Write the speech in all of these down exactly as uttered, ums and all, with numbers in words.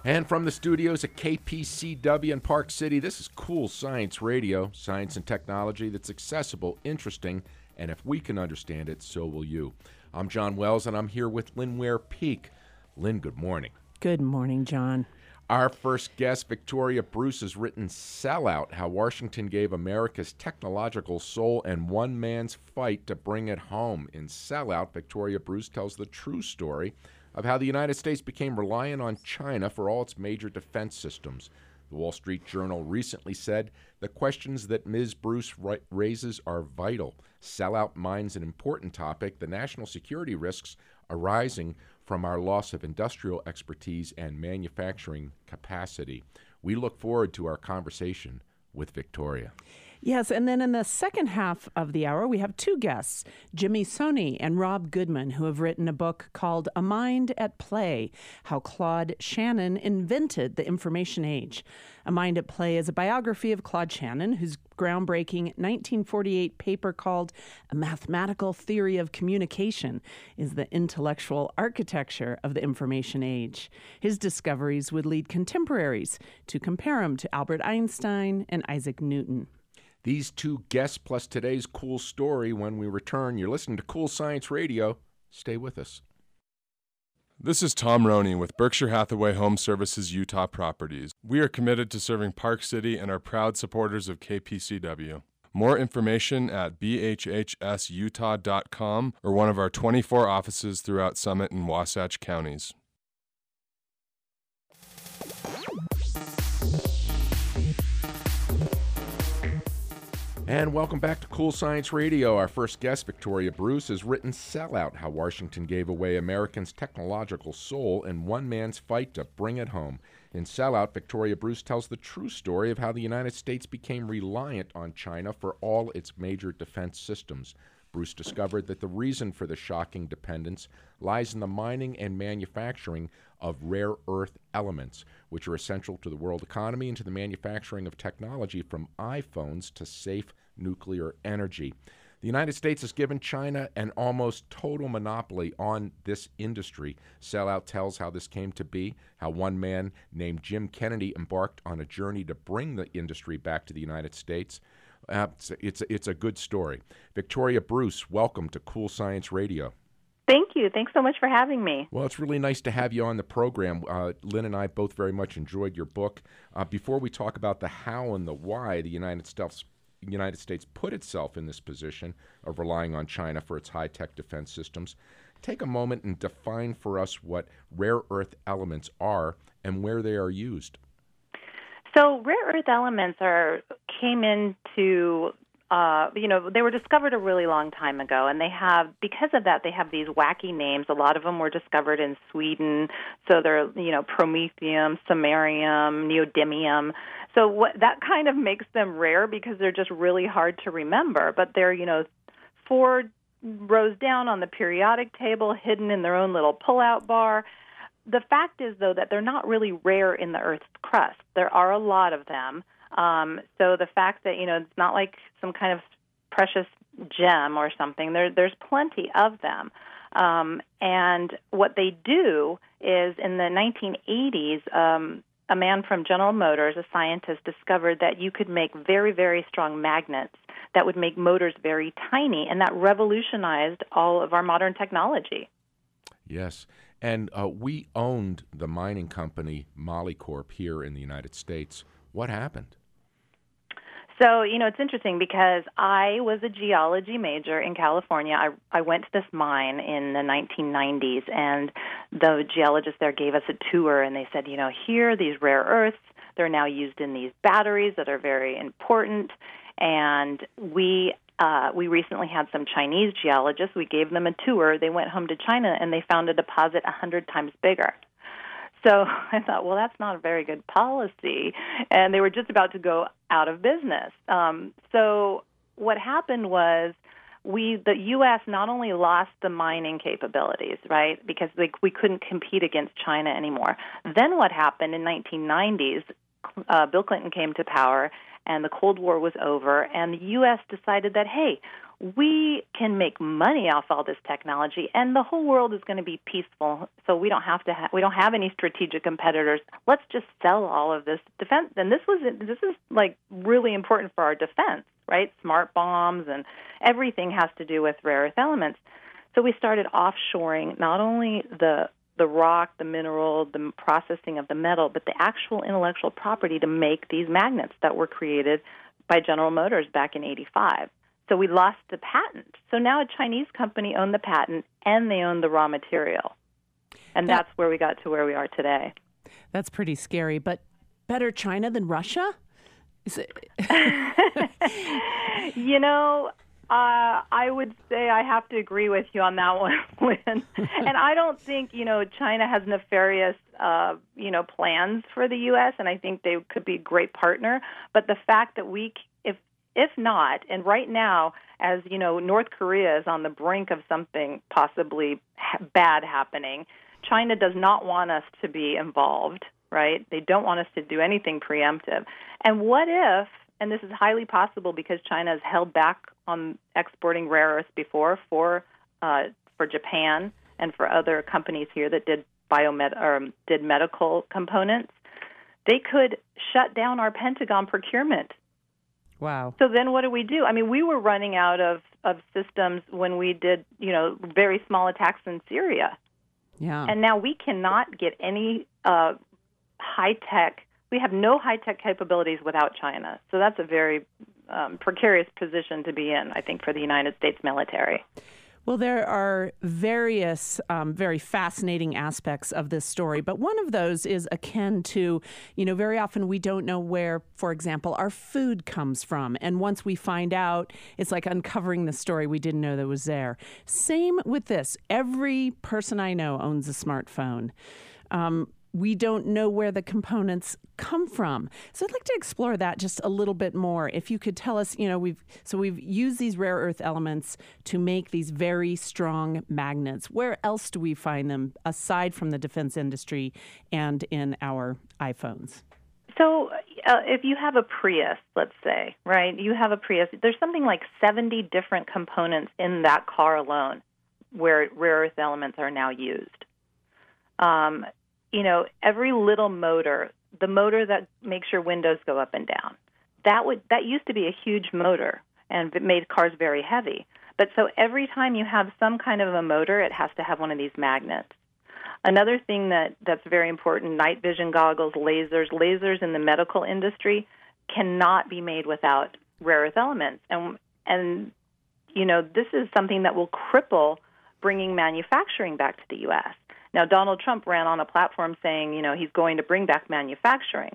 And from the studios at K P C W in Park City, this is Cool Science Radio, science and technology that's accessible, interesting, and if we can understand it, so will you. I'm John Wells, and I'm here with Lynn Ware Peak. Lynn, good morning. Good morning, John. Our first guest, Victoria Bruce, has written Sellout, How Washington Gave America's Technological Soul and One Man's Fight to Bring It Home. In Sellout, Victoria Bruce tells the true story of how the United States became reliant on China for all its major defense systems. The Wall Street Journal recently said the questions that Miz Bruce raises are vital. Sellout mines an important topic, the national security risks arising from our loss of industrial expertise and manufacturing capacity. We look forward to our conversation with Victoria. Yes, and then in the second half of the hour, we have two guests, Jimmy Soni and Rob Goodman, who have written a book called A Mind at Play, How Claude Shannon Invented the Information Age. A Mind at Play is a biography of Claude Shannon, whose groundbreaking nineteen forty-eight paper called A Mathematical Theory of Communication is the intellectual architecture of the information age. His discoveries would lead contemporaries to compare him to Albert Einstein and Isaac Newton. These two guests plus today's cool story when we return. You're listening to Cool Science Radio. Stay with us. This is Tom Roney with Berkshire Hathaway Home Services Utah Properties. We are committed to serving Park City and are proud supporters of K P C W. More information at b h h s utah dot com or one of our twenty-four offices throughout Summit and Wasatch counties. And welcome back to Cool Science Radio. Our first guest, Victoria Bruce, has written Sellout, How Washington Gave Away Americans' Technological Soul and One Man's Fight to Bring It Home. In Sellout, Victoria Bruce tells the true story of how the United States became reliant on China for all its major defense systems. Bruce discovered that the reason for the shocking dependence lies in the mining and manufacturing of rare earth elements, which are essential to the world economy and to the manufacturing of technology from iPhones to safe nuclear energy. The United States has given China an almost total monopoly on this industry. Sellout tells how this came to be, how one man named Jim Kennedy embarked on a journey to bring the industry back to the United States. Uh, it's, it's, it's a good story. Victoria Bruce, welcome to Cool Science Radio. Thank you. Thanks so much for having me. Well, it's really nice to have you on the program. Uh, Lynn and I both very much enjoyed your book. Uh, before we talk about the how and the why the United States, United States put itself in this position of relying on China for its high-tech defense systems, take a moment and define for us what rare earth elements are and where they are used. So rare earth elements are came into, uh, you know, they were discovered a really long time ago, and they have, because of that, they have these wacky names. A lot of them were discovered in Sweden, so they're, you know, promethium, samarium, neodymium. So what, that kind of makes them rare because they're just really hard to remember, but they're, you know, four rows down on the periodic table, hidden in their own little pull-out bar. The fact is, though, that they're not really rare in the Earth's crust. There are a lot of them. Um, so the fact that, you know, it's not like some kind of precious gem or something. There, there's plenty of them. Um, and what they do is in the nineteen eighties, um, a man from General Motors, a scientist, discovered that you could make very, very strong magnets that would make motors very tiny, and that revolutionized all of our modern technology. Yes. And uh, we owned the mining company Molycorp here in the United States. What happened? So, you know, it's interesting because I was a geology major in California. I, I went to this mine in the nineteen nineties, and the geologists there gave us a tour, and they said, you know, here, these rare earths, they're now used in these batteries that are very important, and we Uh, we recently had some Chinese geologists. We gave them a tour. They went home to China, and they found a deposit one hundred times bigger. So I thought, well, that's not a very good policy. And they were just about to go out of business. Um, so what happened was we, the U S not only lost the mining capabilities, right, because they, we couldn't compete against China anymore. Then what happened in nineteen nineties, uh, Bill Clinton came to power, and the Cold War was over, and the U S decided that, hey, we can make money off all this technology, and the whole world is going to be peaceful. So we don't have to. Ha- we don't have any strategic competitors. Let's just sell all of this defense. And this was this is like really important for our defense, right? Smart bombs and everything has to do with rare earth elements. So we started offshoring not only the the rock, the mineral, the processing of the metal, but the actual intellectual property to make these magnets that were created by General Motors back in eighty-five. So we lost the patent. So now a Chinese company owned the patent and they own the raw material. And that, that's where we got to where we are today. That's pretty scary. But better China than Russia? Is it? You know, uh, I would say I have to agree with you on that one, Lynn. And I don't think, you know, China has nefarious, uh, you know, plans for the U S, and I think they could be a great partner. But the fact that we if If not, and right now, as you know, North Korea is on the brink of something possibly ha- bad happening. China does not want us to be involved, right? They don't want us to do anything preemptive. And what if, and this is highly possible because China has held back on exporting rare earths before for uh, for Japan and for other companies here that did biomed or did medical components, they could shut down our Pentagon procurement. Wow. So then what do we do? I mean, we were running out of, of systems when we did, you know, very small attacks in Syria. Yeah. And now we cannot get any uh, high-tech, we have no high-tech capabilities without China. So that's a very um, precarious position to be in, I think, for the United States military. Well, there are various um, very fascinating aspects of this story, but one of those is akin to, you know, very often we don't know where, for example, our food comes from. And once we find out, it's like uncovering the story we didn't know that was there. Same with this. Every person I know owns a smartphone. Um, we don't know where the components come from. So I'd like to explore that just a little bit more. If you could tell us, you know, we've so we've used these rare earth elements to make these very strong magnets. Where else do we find them aside from the defense industry and in our iPhones? So uh, if you have a Prius, let's say, right, you have a Prius, there's something like seventy different components in that car alone where rare earth elements are now used. Um, you know, every little motor, the motor that makes your windows go up and down, that would that used to be a huge motor, and it made cars very heavy. But so every time you have some kind of a motor, it has to have one of these magnets. Another thing that, that's very important, night vision goggles, lasers, lasers in the medical industry cannot be made without rare earth elements. And, and you know, this is something that will cripple bringing manufacturing back to the U S. Now, Donald Trump ran on a platform saying, you know, he's going to bring back manufacturing.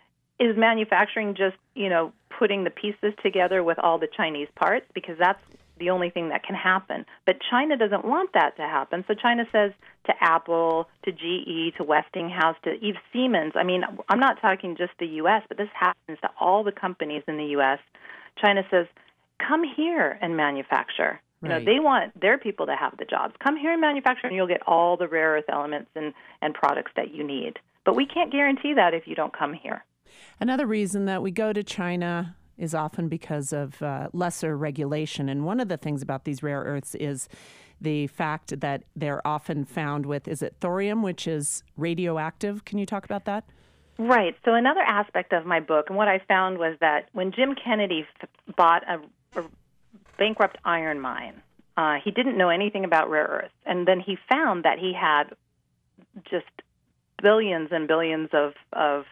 Is manufacturing just, you know, putting the pieces together with all the Chinese parts? Because that's the only thing that can happen. But China doesn't want that to happen. So China says to Apple, to G E, to Westinghouse, to even Siemens. I mean, I'm not talking just the U S, but this happens to all the companies in the U S. China says, come here and manufacture. You know, Right. they want their people to have the jobs. Come here and manufacture, and you'll get all the rare earth elements and, and products that you need. But we can't guarantee that if you don't come here. Another reason that we go to China is often because of uh, lesser regulation. And one of the things about these rare earths is the fact that they're often found with, is it thorium, which is radioactive? Can you talk about that? Right. So another aspect of my book, and what I found was that when Jim Kennedy f- bought a, a bankrupt iron mine, uh, he didn't know anything about rare earths. And then he found that he had just billions and billions of, of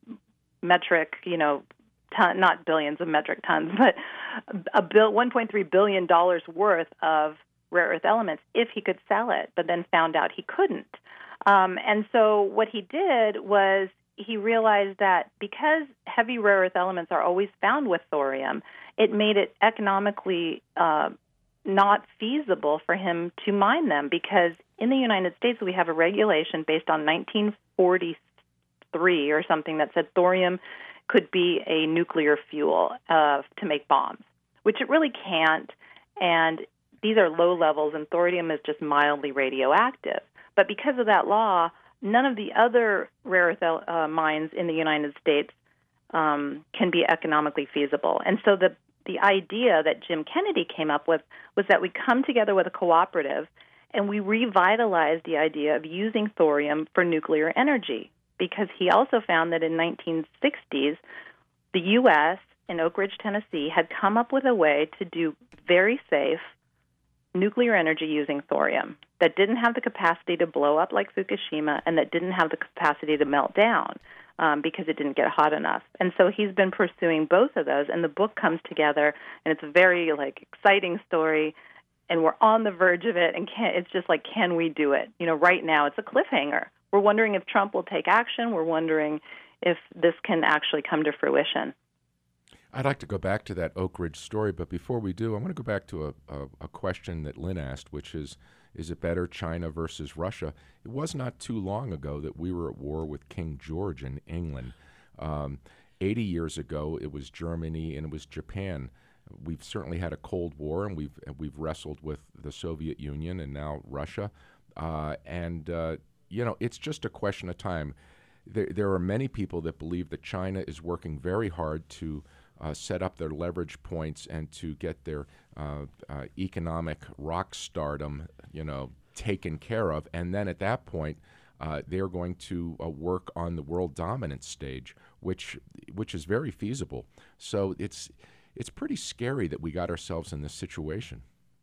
metric, you know, ton, not billions of metric tons, but a bill, one point three billion dollars worth of rare earth elements if he could sell it, but then found out he couldn't. Um, and so what he did was he realized that because heavy rare earth elements are always found with thorium, it made it economically uh, not feasible for him to mine them, because in the United States we have a regulation based on nineteen forty-three or something that said thorium could be a nuclear fuel uh, to make bombs, which it really can't. And these are low levels, and thorium is just mildly radioactive. But because of that law, none of the other rare earth uh, mines in the United States um, can be economically feasible. And so the the idea that Jim Kennedy came up with was that we come together with a cooperative and we revitalize the idea of using thorium for nuclear energy, because he also found that in nineteen sixties, the U S in Oak Ridge, Tennessee, had come up with a way to do very safe nuclear energy using thorium that didn't have the capacity to blow up like Fukushima and that didn't have the capacity to melt down um, because it didn't get hot enough. And so he's been pursuing both of those, and the book comes together, and it's a very like exciting story, and we're on the verge of it, and can, it's just like, can we do it? You know, right now it's a cliffhanger. We're wondering if Trump will take action. We're wondering if this can actually come to fruition. I'd like to go back to that Oak Ridge story, but before we do, I want to go back to a, a, a question that Lynn asked, which is, is it better China versus Russia? It was not too long ago that we were at war with King George in England. Um, eighty years ago, it was Germany and it was Japan. We've certainly had a Cold War, and we've we've wrestled with the Soviet Union and now Russia. Uh, and, uh, you know, it's just a question of time. There, there are many people that believe that China is working very hard to Uh, set up their leverage points and to get their uh, uh, economic rock stardom, you know, taken care of. And then at that point, uh, they're going to uh, work on the world dominance stage, which which is very feasible. So it's it's pretty scary that we got ourselves in this situation.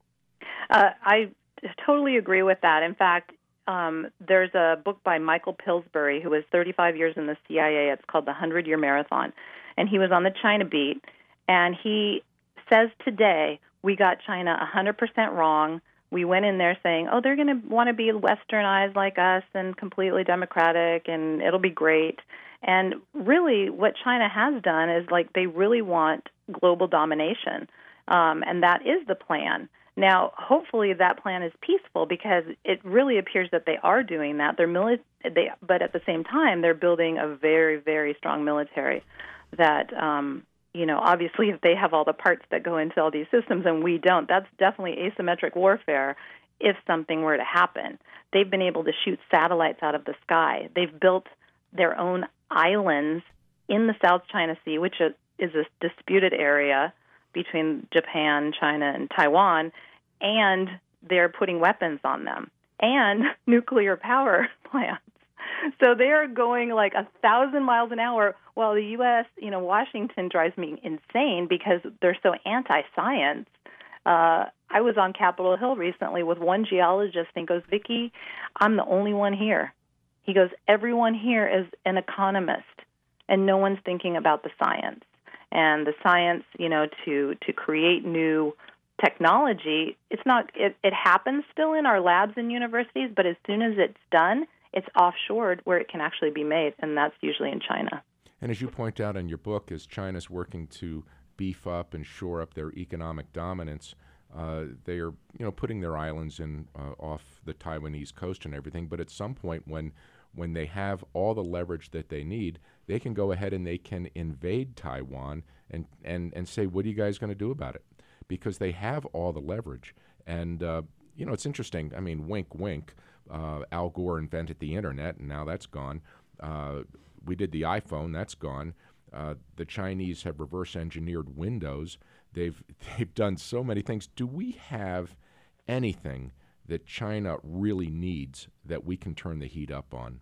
Uh, I totally agree with that. In fact, um, there's a book by Michael Pillsbury, who was thirty-five years in the C I A. It's called The hundred-Year Marathon. And he was on the China beat, and he says today, we got China one hundred percent wrong. We went in there saying, oh, they're going to want to be westernized like us and completely democratic, and it'll be great. And really what China has done is, like, they really want global domination, um, and that is the plan. Now, hopefully that plan is peaceful, because it really appears that they are doing that. They're mili- they, but at the same time, they're building a very, very strong military that, um, you know, obviously if they have all the parts that go into all these systems and we don't, that's definitely asymmetric warfare if something were to happen. They've been able to shoot satellites out of the sky. They've built their own islands in the South China Sea, which is a disputed area between Japan, China, and Taiwan, and they're putting weapons on them, and nuclear power plants. So they are going like a thousand miles an hour, while the U S, you know, Washington drives me insane because they're so anti-science. Uh, I was on Capitol Hill recently with one geologist, and he goes, Vicki, I'm the only one here. He goes, everyone here is an economist, and no one's thinking about the science. And the science, you know, to, to create new technology, it's not, it, it happens still in our labs and universities, but as soon as it's done, it's offshored where it can actually be made, and that's usually in China. And as you point out in your book, as China's working to beef up and shore up their economic dominance, uh, they are, you know, putting their islands in uh, off the Taiwanese coast and everything. But at some point, when when they have all the leverage that they need, they can go ahead and they can invade Taiwan and and and say, what are you guys going to do about it? Because they have all the leverage. And uh, you know, it's interesting. I mean, wink, wink. Uh, Al Gore invented the internet, and now that's gone. Uh, we did the iPhone, that's gone. Uh, the Chinese have reverse engineered Windows. They've they've done so many things. Do we have anything that China really needs that we can turn the heat up on?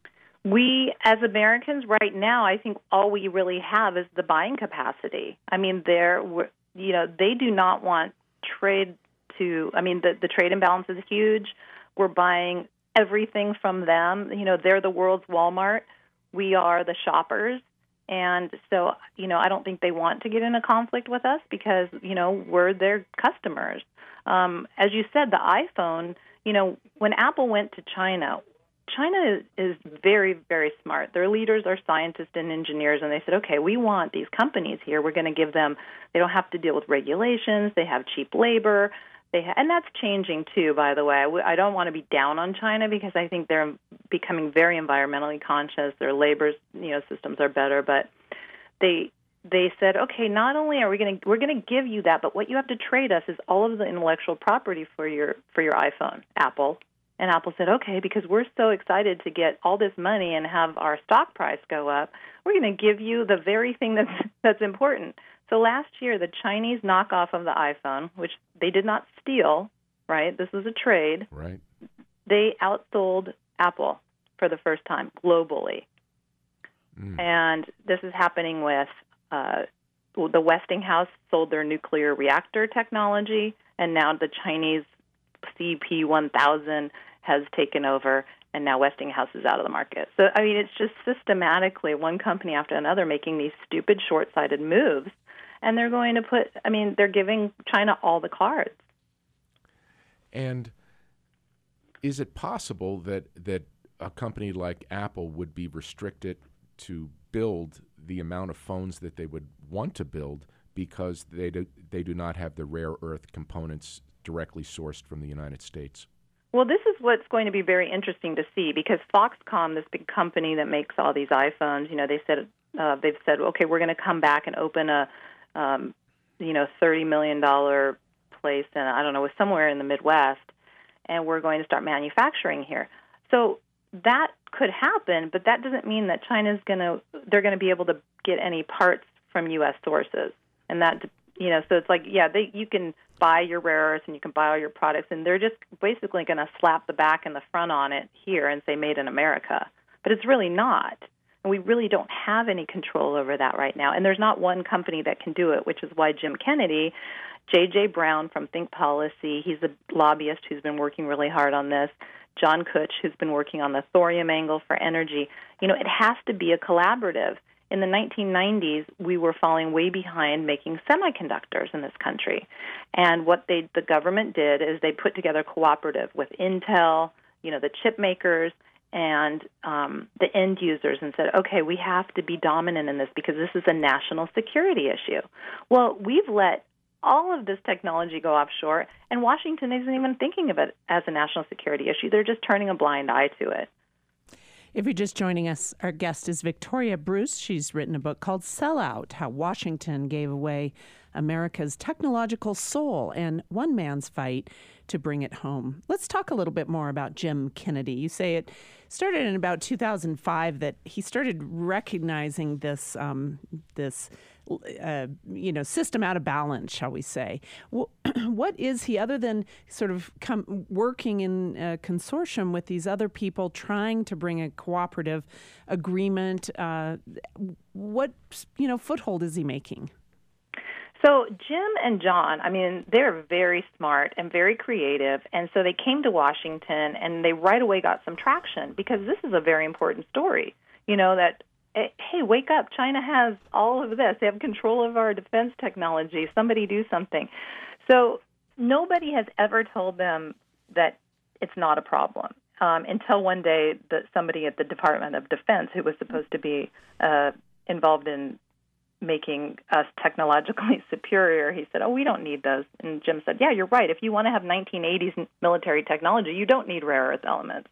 We, as Americans right now, I think all we really have is the buying capacity. I mean, they're, you know, they do not want trade to, I mean, the, the trade imbalance is huge. We're buying everything from them. You know, they're the world's Walmart. We are the shoppers. And so, you know, I don't think they want to get in a conflict with us because, you know, we're their customers. Um, as you said, the iPhone, you know, when Apple went to China, China is, is very, very smart. Their leaders are scientists and engineers, and they said, okay, we want these companies here. We're going to give them, they don't have to deal with regulations. They have cheap labor. They ha- and that's changing, too, by the way. I, w- I don't want to be down on China because I think they're becoming very environmentally conscious. Their labor, you know, systems are better, but they they said, okay, not only are we going to we're going to give you that, but what you have to trade us is all of the intellectual property for your for your iPhone, Apple. And Apple said, okay, because we're so excited to get all this money and have our stock price go up, we're going to give you the very thing that's that's important. So last year, the Chinese knockoff of the iPhone, which they did not steal, right? This was a trade. Right. They outsold Apple for the first time globally. Mm. And this is happening with uh, the Westinghouse sold their nuclear reactor technology, and now the Chinese C P one thousand has taken over, and now Westinghouse is out of the market. So, I mean, it's just systematically one company after another making these stupid, short-sighted moves, and they're going to put, I mean, they're giving China all the cards. And is it possible that, that a company like Apple would be restricted to build the amount of phones that they would want to build because they do, they do not have the rare earth components directly sourced from the United States? Well, this is what's going to be very interesting to see, because Foxconn, this big company that makes all these iPhones, you know, they said uh, they've said, okay, we're going to come back and open a, um, you know, thirty million dollars place, and I don't know, somewhere in the Midwest, and we're going to start manufacturing here. So that could happen, but that doesn't mean that China's going to, they're going to be able to get any parts from U S sources, and that, you know, so it's like, yeah, they, you can buy your rare earths and you can buy all your products, and they're just basically going to slap the back and the front on it here and say made in America. But it's really not. And we really don't have any control over that right now. And there's not one company that can do it, which is why Jim Kennedy, J J Brown from Think Policy, he's a lobbyist who's been working really hard on this, John Kutch, who's been working on the thorium angle for energy. You know, it has to be a collaborative. In the nineteen nineties, we were falling way behind making semiconductors in this country. And what they, the government did is they put together a cooperative with Intel, you know, the chip makers, and um, the end users, and said, okay, we have to be dominant in this because this is a national security issue. Well, we've let all of this technology go offshore, and Washington isn't even thinking of it as a national security issue. They're just turning a blind eye to it. If you're just joining us, our guest is Victoria Bruce. She's written a book called Sellout, How Washington Gave Away America's Technological Soul and One Man's Fight to Bring It Home. Let's talk a little bit more about Jim Kennedy. You say it started in about two thousand five, that he started recognizing this um, this uh, you know system out of balance, shall we say. What is he, other than sort of come, working in a consortium with these other people trying to bring a cooperative agreement, uh, what you know foothold is he making? So Jim and John, I mean, they're very smart and very creative, and so they came to Washington, and they right away got some traction, because this is a very important story, you know, that, hey, wake up, China has all of this. They have control of our defense technology. Somebody do something. So nobody has ever told them that it's not a problem, um, until one day that somebody at the Department of Defense, who was supposed to be uh, involved in making us technologically superior, he said, oh, we don't need those. And Jim said, yeah, you're right. If you want to have nineteen eighties military technology, you don't need rare earth elements.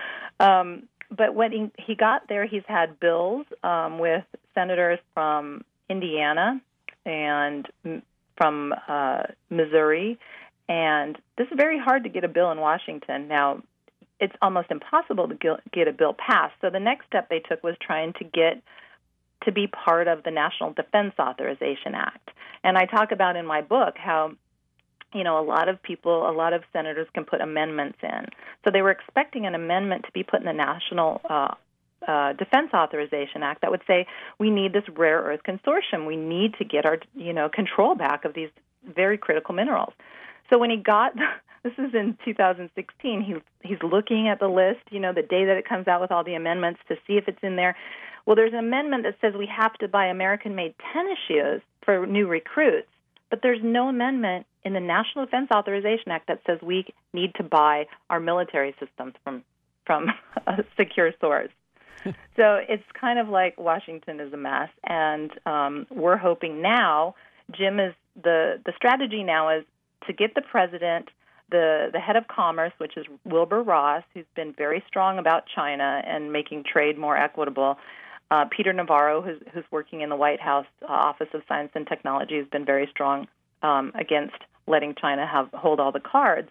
Um, but when he, he got there, he's had bills um, with senators from Indiana and from uh, Missouri, and this is very hard to get a bill in Washington. Now, it's almost impossible to get a bill passed. So the next step they took was trying to get to be part of the National Defense Authorization Act. And I talk about in my book how, you know, a lot of people, a lot of senators can put amendments in. So they were expecting an amendment to be put in the National uh, uh, Defense Authorization Act that would say, we need this rare earth consortium. We need to get our, you know, control back of these very critical minerals. So when he got, this is in two thousand sixteen, he, he's looking at the list, you know, the day that it comes out with all the amendments to see if it's in there. Well, there's an amendment that says we have to buy American-made tennis shoes for new recruits, but there's no amendment in the National Defense Authorization Act that says we need to buy our military systems from from a secure source. So it's kind of like Washington is a mess, and um, we're hoping now, Jim is, the, the strategy now is to get the president, the, the head of commerce, which is Wilbur Ross, who's been very strong about China and making trade more equitable. Uh, Peter Navarro, who's, who's working in the White House uh, Office of Science and Technology, has been very strong um, against letting China have hold all the cards.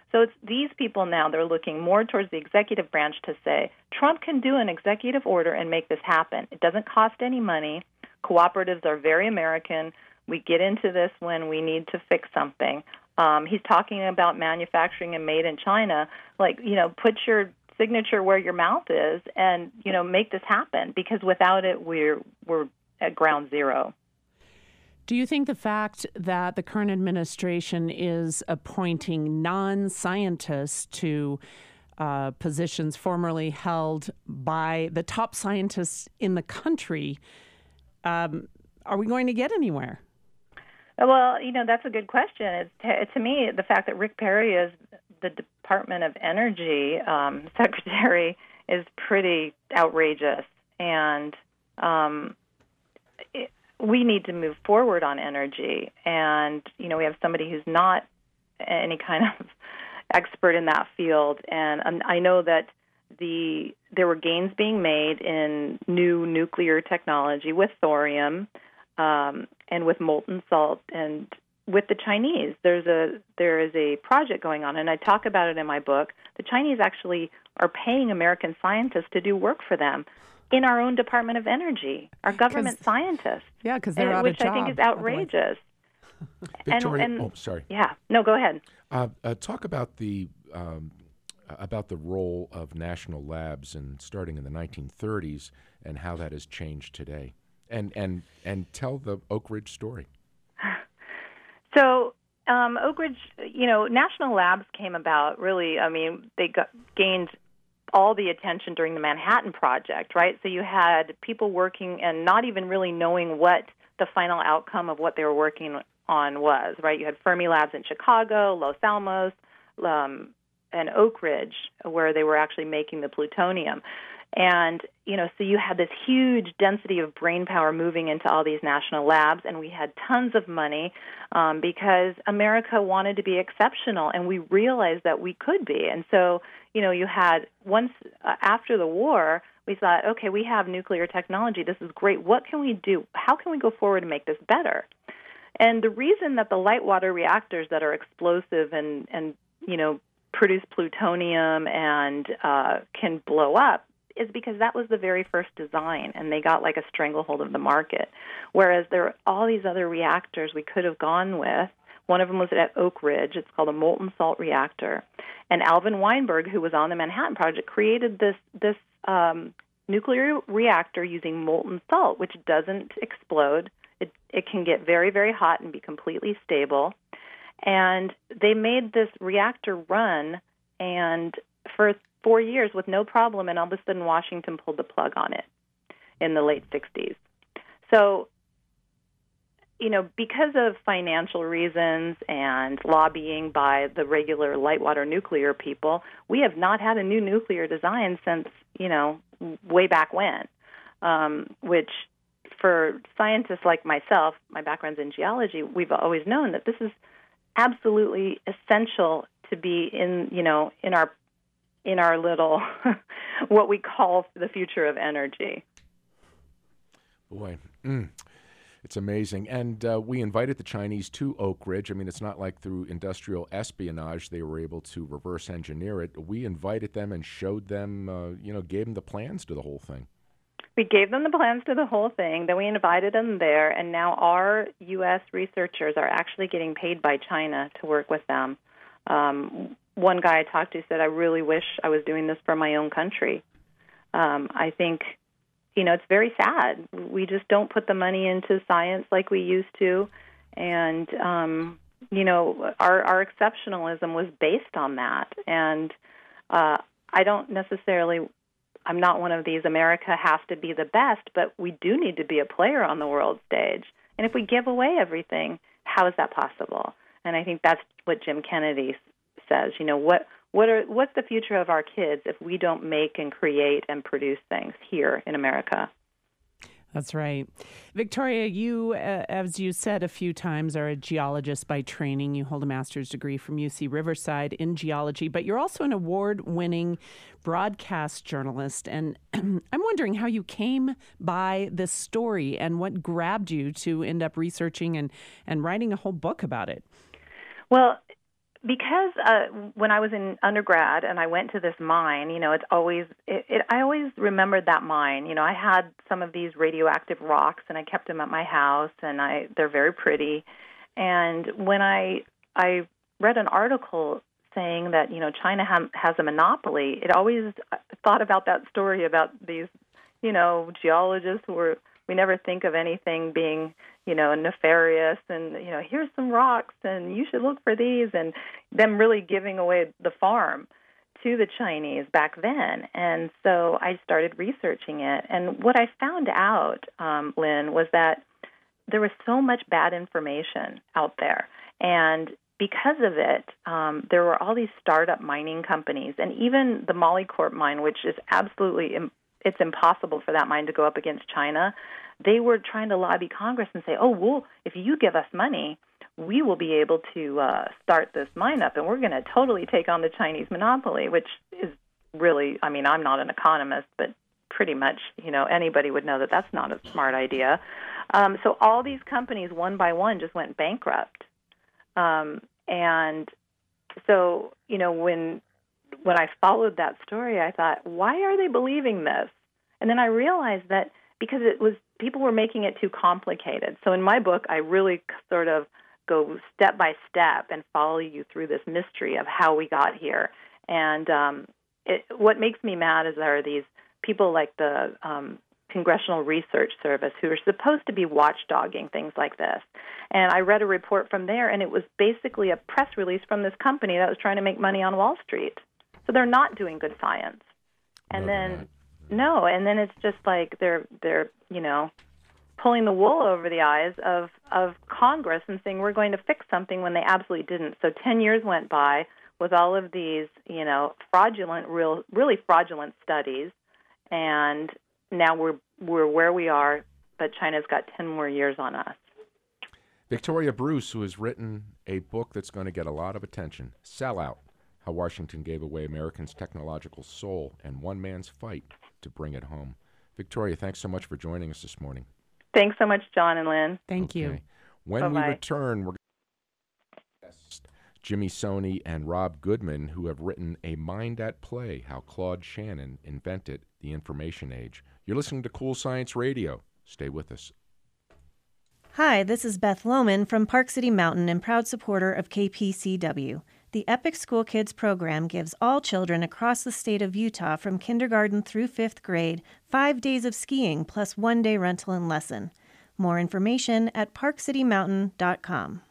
So it's these people now, they're looking more towards the executive branch to say, Trump can do an executive order and make this happen. It doesn't cost any money. Cooperatives are very American. We get into this when we need to fix something. Um, he's talking about manufacturing and made in China. Like, you know, put your signature where your mouth is and, you know, make this happen, because without it, we're we're at ground zero. Do you think the fact that the current administration is appointing non-scientists to uh, positions formerly held by the top scientists in the country, um, are we going to get anywhere? Well, you know, that's a good question. It's, to, to me, the fact that Rick Perry is the Department of Energy um, secretary is pretty outrageous. And um, it, we need to move forward on energy. And, you know, we have somebody who's not any kind of expert in that field. And um, I know that the there were gains being made in new nuclear technology with thorium um, and with molten salt and with the Chinese. There's a there is a project going on, and I talk about it in my book. The Chinese actually are paying American scientists to do work for them in our own Department of Energy, our government scientists. Yeah, because they're and, out which of job. I think is outrageous. Victoria, and, and, oh, sorry. Yeah, no, go ahead. Uh, uh, talk about the um, about the role of national labs and starting in the nineteen thirties and how that has changed today, and and and tell the Oak Ridge story. So um, Oak Ridge, you know, national labs came about really. I mean, they got, gained all the attention during the Manhattan Project, right? So you had people working and not even really knowing what the final outcome of what they were working on was, right? You had Fermi Labs in Chicago, Los Alamos, um, and Oak Ridge, where they were actually making the plutonium. And, you know, so you had this huge density of brain power moving into all these national labs, and we had tons of money um, because America wanted to be exceptional, and we realized that we could be. And so, you know, you had, once uh, after the war, we thought, okay, we have nuclear technology. This is great. What can we do? How can we go forward and make this better? And the reason that the light water reactors that are explosive and, and you know, produce plutonium and uh, can blow up is because that was the very first design, and they got like a stranglehold of the market. Whereas there are all these other reactors we could have gone with. One of them was at Oak Ridge. It's called a molten salt reactor. And Alvin Weinberg, who was on the Manhattan Project, created this this um, nuclear reactor using molten salt, which doesn't explode. It, it can get very, very hot and be completely stable. And they made this reactor run, and for four years with no problem, and all of a sudden Washington pulled the plug on it in the late sixties. So, you know, because of financial reasons and lobbying by the regular light water nuclear people, we have not had a new nuclear design since, you know, way back when, um, which for scientists like myself, my background's in geology, we've always known that this is absolutely essential to be in, you know, in our in our little, what we call the future of energy. Boy, mm, it's amazing. And uh, we invited the Chinese to Oak Ridge. I mean, it's not like through industrial espionage they were able to reverse engineer it. We invited them and showed them, uh, you know, gave them the plans to the whole thing. We gave them the plans to the whole thing. Then we invited them there, and now our U S researchers are actually getting paid by China to work with them. Um, one guy I talked to said, I really wish I was doing this for my own country. Um, I think, you know, it's very sad. We just don't put the money into science like we used to. And, um, you know, our, our exceptionalism was based on that. And uh, I don't necessarily, I'm not one of these America has to be the best, but we do need to be a player on the world stage. And if we give away everything, how is that possible? And I think that's what Jim Kennedy says. You know, what what are what's the future of our kids if we don't make and create and produce things here in America? That's right. Victoria, you, uh, as you said a few times, are a geologist by training. You hold a master's degree from U C Riverside in geology, but you're also an award-winning broadcast journalist. And I'm wondering how you came by this story and what grabbed you to end up researching and, and writing a whole book about it. Well, because uh, when I was in undergrad and I went to this mine, you know, it's always, it, it, I always remembered that mine. You know, I had some of these radioactive rocks, and I kept them at my house, and I they're very pretty. And when I I read an article saying that, you know, China ha- has a monopoly, it always thought about that story about these, you know, geologists who were, we never think of anything being, you know, nefarious and, you know, here's some rocks and you should look for these, and them really giving away the farm to the Chinese back then. And so I started researching it. And what I found out, um, Lynn, was that there was so much bad information out there. And because of it, um, there were all these startup mining companies, and even the Molycorp mine, which is absolutely, im- it's impossible for that mine to go up against China. They were trying to lobby Congress and say, oh, well, if you give us money, we will be able to uh, start this mine up, and we're going to totally take on the Chinese monopoly, which is really, I mean, I'm not an economist, but pretty much, you know, anybody would know that that's not a smart idea. Um, so all these companies, one by one, just went bankrupt. Um, and so, you know, when when I followed that story, I thought, why are they believing this? And then I realized that because it was, people were making it too complicated. So in my book, I really sort of go step by step and follow you through this mystery of how we got here. And um, it, what makes me mad is there are these people like the um, Congressional Research Service who are supposed to be watchdogging things like this. And I read a report from there, and it was basically a press release from this company that was trying to make money on Wall Street. So they're not doing good science. And no, then, no, and then it's just like they're, they're, you know, pulling the wool over the eyes of, of Congress and saying we're going to fix something when they absolutely didn't. So ten years went by with all of these, you know, fraudulent, real, really fraudulent studies, and now we're we're where we are, but China's got ten more years on us. Victoria Bruce, who has written a book that's going to get a lot of attention, Sellout, How Washington Gave Away Americans' Technological Soul and One Man's Fight to Bring It Home. Victoria, thanks so much for joining us this morning. Thanks so much, John and Lynn. Thank Okay. you. When Bye-bye. we return, we're going to Jimmy Soni and Rob Goodman, who have written A Mind at Play, How Claude Shannon Invented the Information Age. You're listening to Cool Science Radio. Stay with us. Hi, this is Beth Lohman from Park City Mountain and proud supporter of K P C W. The Epic School Kids program gives all children across the state of Utah from kindergarten through fifth grade five days of skiing plus one day rental and lesson. More information at park city mountain dot com.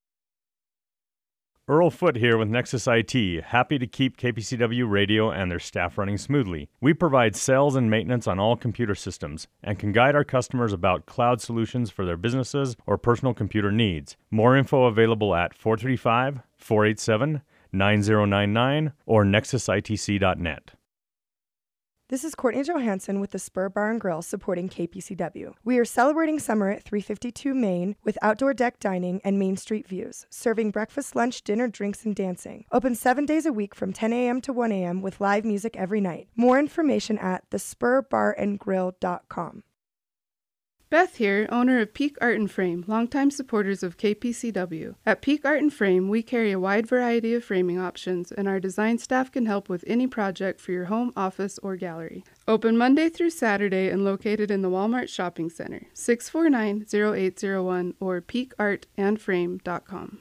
Earl Foote here with Nexus I T, happy to keep K P C W Radio and their staff running smoothly. We provide sales and maintenance on all computer systems and can guide our customers about cloud solutions for their businesses or personal computer needs. More info available at four three five, four eight seven, nine zero nine nine or nexus I T C dot net. This is Courtney Johansson with the Spur Bar and Grill supporting K P C W. We are celebrating summer at three fifty-two Main with outdoor deck dining and Main Street views, serving breakfast, lunch, dinner, drinks, and dancing. Open seven days a week from ten a.m. to one a.m. with live music every night. More information at the spur bar and grill dot com. Beth here, owner of Peak Art and Frame, longtime supporters of K P C W. At Peak Art and Frame, we carry a wide variety of framing options, and our design staff can help with any project for your home, office, or gallery. Open Monday through Saturday and located in the Walmart Shopping Center, six four nine, zero eight zero one or peak art and frame dot com.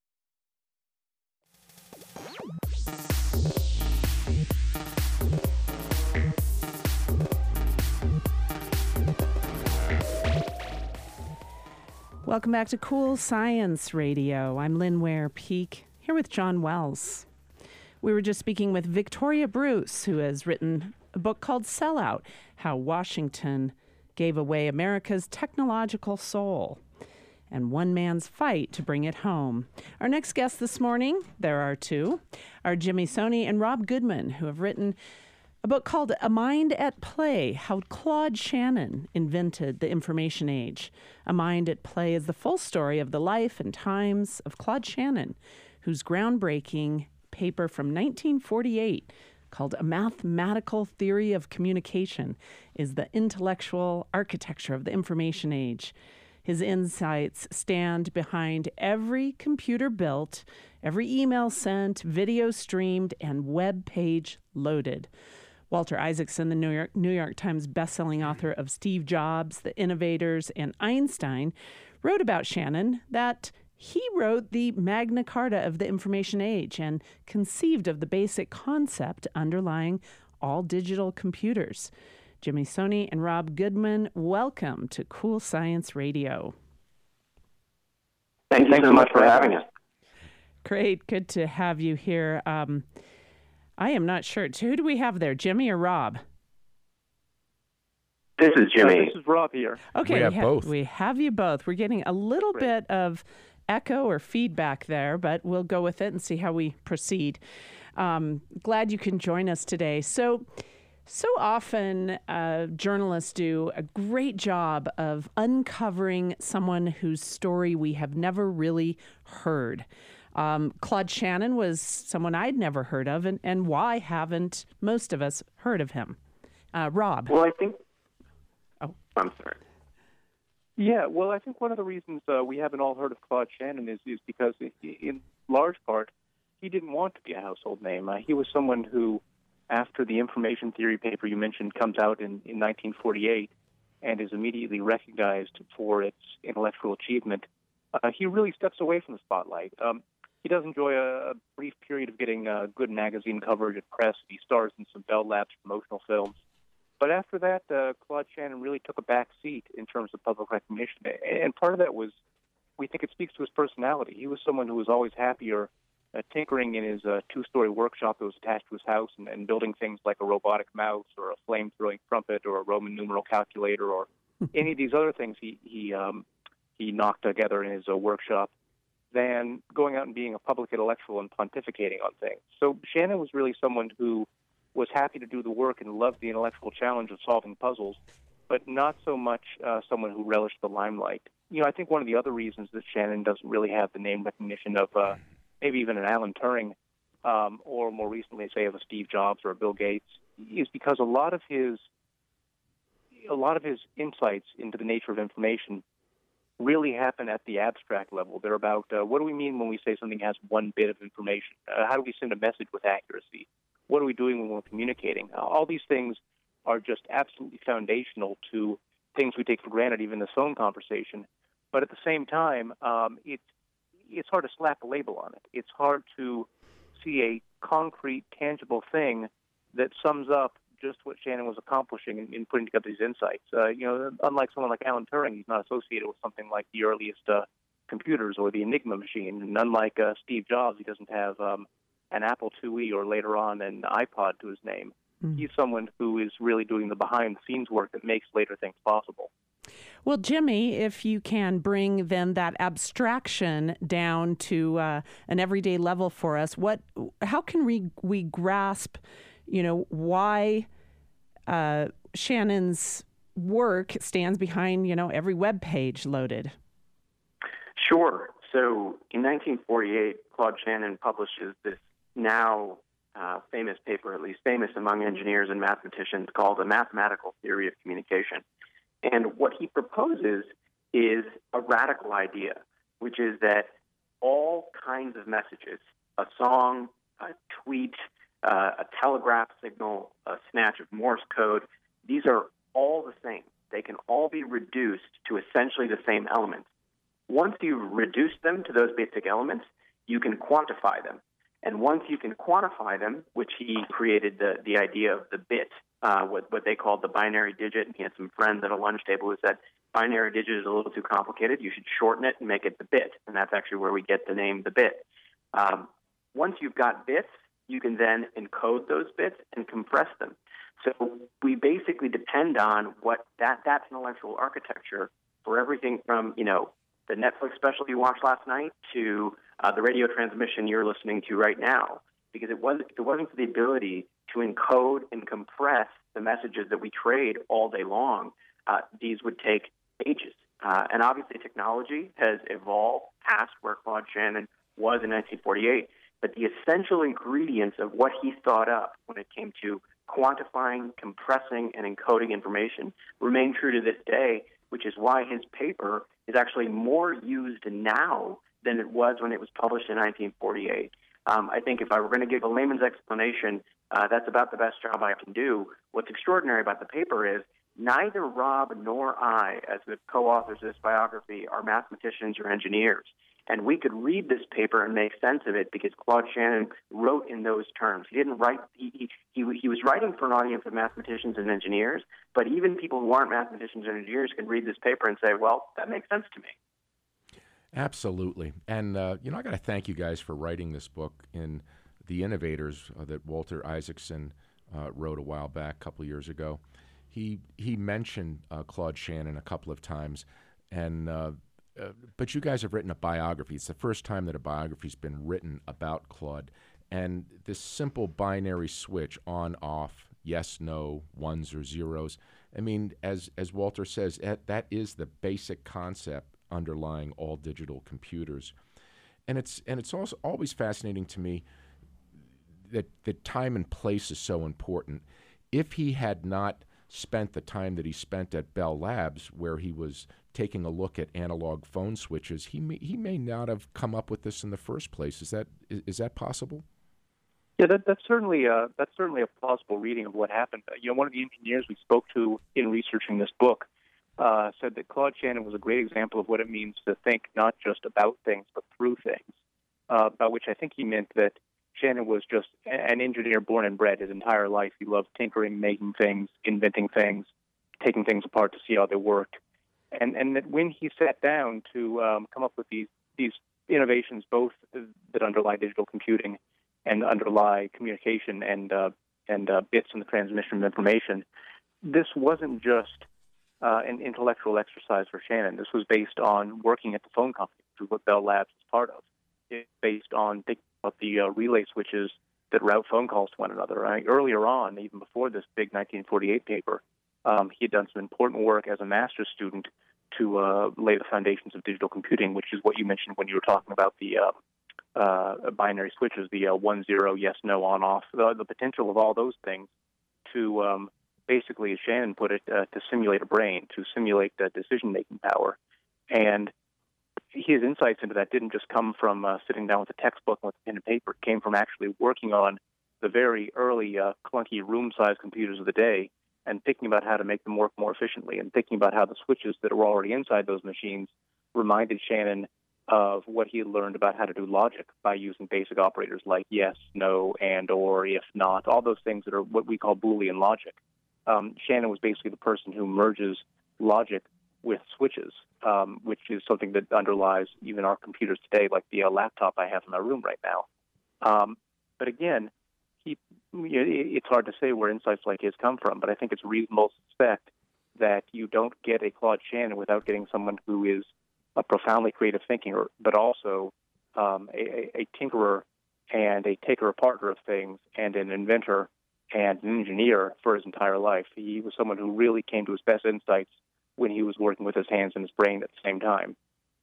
Welcome back to Cool Science Radio. I'm Lynn Ware Peak, here with John Wells. We were just speaking with Victoria Bruce, who has written a book called Sellout, How Washington Gave Away America's Technological Soul and One Man's Fight to Bring It Home. Our next guests this morning, there are two, are Jimmy Soni and Rob Goodman, who have written a book called A Mind at Play, How Claude Shannon Invented the Information Age. A Mind at Play is the full story of the life and times of Claude Shannon, whose groundbreaking paper from nineteen forty-eight called A Mathematical Theory of Communication is the intellectual architecture of the information age. His insights stand behind every computer built, every email sent, video streamed, and web page loaded. Walter Isaacson, the New York, New York Times bestselling author of Steve Jobs, The Innovators, and Einstein, wrote about Shannon that he wrote the Magna Carta of the information age and conceived of the basic concept underlying all digital computers. Jimmy Soni and Rob Goodman, welcome to Cool Science Radio. Thank you so much for having us. Great. Good to have you here. Um, I am not sure. Who do we have there, Jimmy or Rob? This is Jimmy. Uh, this is Rob here. Okay, we have we ha- both. We have you both. We're getting a little Great. bit of echo or feedback there, but we'll go with it and see how we proceed. Um, glad you can join us today. So, so often uh, journalists do a great job of uncovering someone whose story we have never really heard. Um, Claude Shannon was someone I'd never heard of, and, and why haven't most of us heard of him? Uh, Rob. Well, I think... Oh. I'm sorry. Yeah, well, I think one of the reasons uh, we haven't all heard of Claude Shannon is, is because, in large part, he didn't want to be a household name. Uh, he was someone who, after the information theory paper you mentioned comes out in, in nineteen forty-eight and is immediately recognized for its intellectual achievement, uh, he really steps away from the spotlight. Um, he does enjoy a, a brief period of getting uh, good magazine coverage at press. He stars in some Bell Labs promotional films. But after that, uh, Claude Shannon really took a back seat in terms of public recognition. And part of that was, we think it speaks to his personality. He was someone who was always happier uh, tinkering in his uh, two-story workshop that was attached to his house and, and building things like a robotic mouse or a flame-throwing trumpet or a Roman numeral calculator or any of these other things he he, um, he knocked together in his uh, workshop than going out and being a public intellectual and pontificating on things. So Shannon was really someone who was happy to do the work and loved the intellectual challenge of solving puzzles, but not so much uh, someone who relished the limelight. You know, I think one of the other reasons that Shannon doesn't really have the name recognition of uh, maybe even an Alan Turing, um, or more recently, say, of a Steve Jobs or a Bill Gates, is because a lot of his a lot of his insights into the nature of information really happen at the abstract level. They're about uh, what do we mean when we say something has one bit of information? Uh, how do we send a message with accuracy? What are we doing when we're communicating? Uh, all these things are just absolutely foundational to things we take for granted, even this phone conversation. But at the same time, um, it's it's hard to slap a label on it. It's hard to see a concrete, tangible thing that sums up just what Shannon was accomplishing in, in putting together these insights. Uh, you know, unlike someone like Alan Turing, he's not associated with something like the earliest uh, computers or the Enigma machine. And unlike uh, Steve Jobs, he doesn't have um, an Apple two E or later on an iPod to his name. Mm. He's someone who is really doing the behind-the-scenes work that makes later things possible. Well, Jimmy, if you can bring then that abstraction down to uh, an everyday level for us, what, how can we we grasp, you know, why uh, Shannon's work stands behind, you know, every web page loaded? Sure. So in nineteen forty-eight, Claude Shannon publishes this now uh, famous paper, at least famous among engineers and mathematicians, called A Mathematical Theory of Communication. And what he proposes is a radical idea, which is that all kinds of messages, a song, a tweet, uh, a telegraph signal, a snatch of Morse code, these are all the same. They can all be reduced to essentially the same elements. Once you reduce them to those basic elements, you can quantify them. And once you can quantify them, which he created the, the idea of the bit, uh, what, what they called the binary digit, and he had some friends at a lunch table who said, binary digit is a little too complicated, you should shorten it and make it the bit. And that's actually where we get the name the bit. Um, once you've got bits, you can then encode those bits and compress them. So we basically depend on what that, that intellectual architecture for everything from, you know, the Netflix special you watched last night to uh, the radio transmission you're listening to right now, because it wasn't, if it wasn't for the ability to encode and compress the messages that we trade all day long, uh, these would take ages. Uh, and obviously technology has evolved past where Claude Shannon was in nineteen forty-eight, but the essential ingredients of what he thought up when it came to quantifying, compressing, and encoding information remain true to this day, which is why his paper is actually more used now than it was when it was published in nineteen forty-eight. Um, I think if I were going to give a layman's explanation, uh, that's about the best job I can do. What's extraordinary about the paper is neither Rob nor I, as the co-authors of this biography, are mathematicians or engineers. And we could read this paper and make sense of it because Claude Shannon wrote in those terms. He didn't write, he, he, he, he was writing for an audience of mathematicians and engineers, but even people who aren't mathematicians or engineers can read this paper and say, well, that makes sense to me. Absolutely. And, uh, you know, I got to thank you guys for writing this book in The Innovators uh, that Walter Isaacson uh, wrote a while back, a couple of years ago. He he mentioned uh, Claude Shannon a couple of times, and uh, uh, but you guys have written a biography. It's the first time that a biography's been written about Claude, and this simple binary switch, on, off, yes, no, ones or zeros. I mean, as as Walter says, that, that is the basic concept underlying all digital computers, and it's and it's also always fascinating to me that that time and place is so important. If he had not spent the time that he spent at Bell Labs, where he was taking a look at analog phone switches, he may, he may not have come up with this in the first place. Is that is, is that possible? Yeah, that, that's certainly uh, that's certainly a plausible reading of what happened. Uh, you know, one of the engineers we spoke to in researching this book uh, said that Claude Shannon was a great example of what it means to think not just about things but through things. Uh, by which I think he meant that Shannon was just an engineer born and bred his entire life. He loved tinkering, making things, inventing things, taking things apart to see how they worked. And and that when he sat down to um, come up with these these innovations, both that underlie digital computing and underlie communication and uh, and uh, bits in the transmission of information, this wasn't just uh, an intellectual exercise for Shannon. This was based on working at the phone company, which is what Bell Labs is part of. It's based on thinking about the uh, relay switches that route phone calls to one another. I, earlier on, even before this big nineteen forty-eight paper, um, he had done some important work as a master's student to uh, lay the foundations of digital computing, which is what you mentioned when you were talking about the uh, uh, binary switches, the uh, one, zero, yes, no, on, off, the, the potential of all those things to um, basically, as Shannon put it, uh, to simulate a brain, to simulate uh, decision-making power. And his insights into that didn't just come from uh, sitting down with a textbook and with a pen and paper. It came from actually working on the very early uh, clunky room-sized computers of the day and thinking about how to make them work more efficiently and thinking about how the switches that were already inside those machines reminded Shannon of what he had learned about how to do logic by using basic operators like yes, no, and, or, if not, all those things that are what we call Boolean logic. Um, Shannon was basically the person who merges logic with switches, um, which is something that underlies even our computers today, like the uh, laptop I have in my room right now. Um, but again, he, it's hard to say where insights like his come from, but I think it's reasonable to suspect that you don't get a Claude Shannon without getting someone who is a profoundly creative thinker, but also um, a, a tinkerer and a taker-aparter of things and an inventor and an engineer for his entire life. He was someone who really came to his best insights when he was working with his hands and his brain at the same time.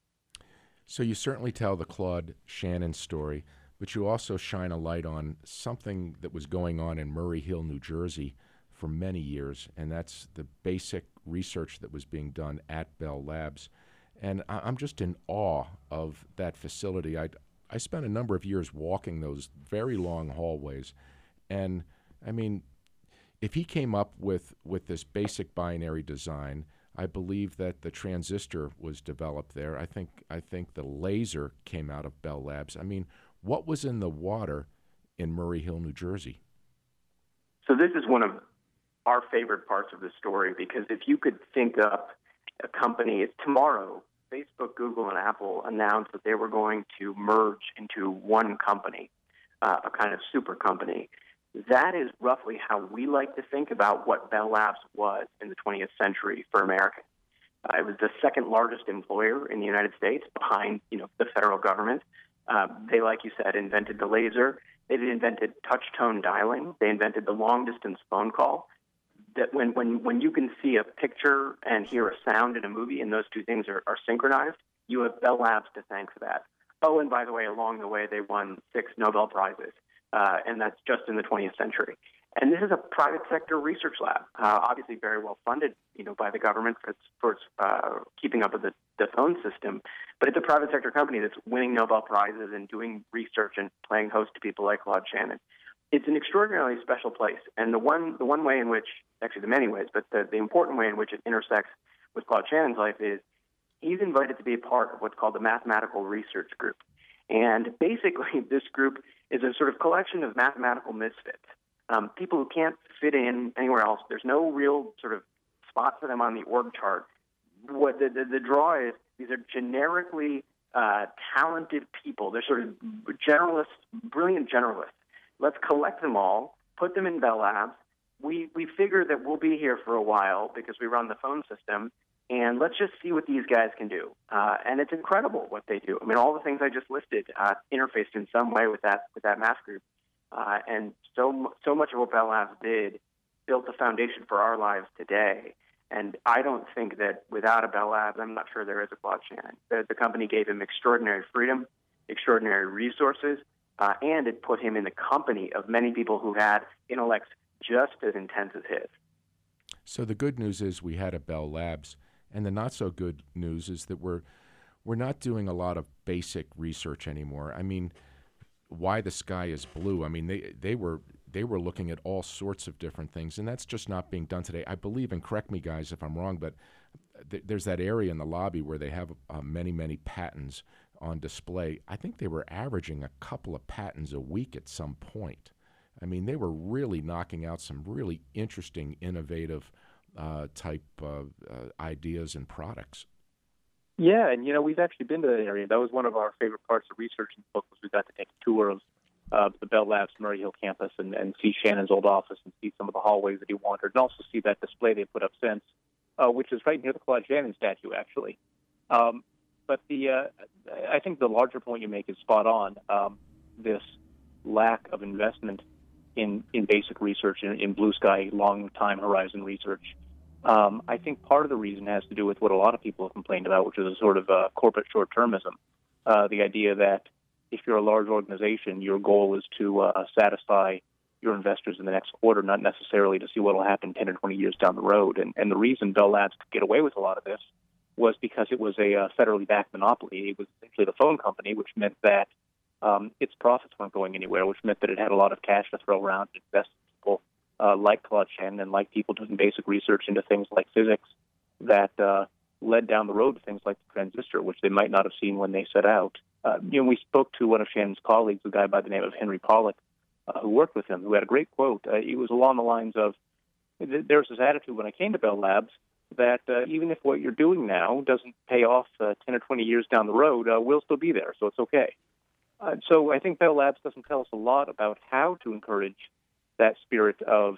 So you certainly tell the Claude Shannon story, but you also shine a light on something that was going on in Murray Hill, New Jersey for many years, and that's the basic research that was being done at Bell Labs. And I- I'm just in awe of that facility. I I spent a number of years walking those very long hallways, and I mean, if he came up with, with this basic binary design, I believe that the transistor was developed there. I think I think the laser came out of Bell Labs. I mean, what was in the water in Murray Hill, New Jersey? So this is one of our favorite parts of the story, because if you could think up a company, it's tomorrow, Facebook, Google, and Apple announced that they were going to merge into one company, uh, a kind of super company. That is roughly how we like to think about what Bell Labs was in the twentieth century for America. Uh, it was the second largest employer in the United States, behind you know the federal government. Uh, they, like you said, invented the laser. They invented touch-tone dialing. They invented the long-distance phone call. That when, when, when you can see a picture and hear a sound in a movie, and those two things are, are synchronized, you have Bell Labs to thank for that. Oh, and by the way, along the way, they won six Nobel Prizes. Uh, and that's just in the twentieth century. And this is a private sector research lab, uh, obviously very well funded, you know, by the government for its, for its uh, keeping up with the, the phone system. But it's a private sector company that's winning Nobel Prizes and doing research and playing host to people like Claude Shannon. It's an extraordinarily special place. And the one the one way in which, actually the many ways, but the, the important way in which it intersects with Claude Shannon's life is he's invited to be a part of what's called the Mathematical Research Group. And basically this group is a sort of collection of mathematical misfits. Um, people who can't fit in anywhere else. There's no real sort of spot for them on the org chart. What the, the, the draw is, these are generically uh, talented people. They're sort of generalists, brilliant generalists. Let's collect them all, put them in Bell Labs. We, we figure that we'll be here for a while because we run the phone system, and let's just see what these guys can do. Uh, and it's incredible what they do. I mean, all the things I just listed uh, interfaced in some way with that with that math group. Uh, and so so much of what Bell Labs did built the foundation for our lives today. And I don't think that without a Bell Labs, I'm not sure there is a Claude Shannon. The, the company gave him extraordinary freedom, extraordinary resources, uh, and it put him in the company of many people who had intellects just as intense as his. So the good news is we had a Bell Labs, and the not so good news is that we're we're not doing a lot of basic research anymore. I mean, why the sky is blue. I mean, they they were they were looking at all sorts of different things, and that's just not being done today. I believe, and correct me, guys, if I'm wrong, but th- there's that area in the lobby where they have uh, many, many patents on display. I think they were averaging a couple of patents a week at some point. I mean, they were really knocking out some really interesting, innovative uh, type uh, uh, ideas and products. Yeah, and, you know, we've actually been to that area. That was one of our favorite parts of research in the book was we got to take a tour of uh, the Bell Labs Murray Hill campus and, and see Shannon's old office and see some of the hallways that he wandered, and also see that display they put up since, uh, which is right near the Claude Shannon statue, actually. Um, but the uh, I think the larger point you make is spot on. Um, this lack of investment in, in basic research, in, in blue sky, long time horizon research, Um, I think part of the reason has to do with what a lot of people have complained about, which is a sort of uh, corporate short-termism. Uh, the idea that if you're a large organization, your goal is to uh, satisfy your investors in the next quarter, not necessarily to see what will happen ten or twenty years down the road. And, and the reason Bell Labs could get away with a lot of this was because it was a uh, federally backed monopoly. It was essentially the phone company, which meant that um, its profits weren't going anywhere, which meant that it had a lot of cash to throw around and invest in people Uh, like Claude Shannon and like people doing basic research into things like physics that uh, led down the road to things like the transistor, which they might not have seen when they set out. Uh, you know, we spoke to one of Shannon's colleagues, a guy by the name of Henry Pollack, uh, who worked with him, who had a great quote. Uh, it was along the lines of, there was this attitude when I came to Bell Labs that uh, even if what you're doing now doesn't pay off uh, ten or twenty years down the road, uh, we'll still be there, so it's okay. Uh, so I think Bell Labs doesn't tell us a lot about how to encourage that spirit of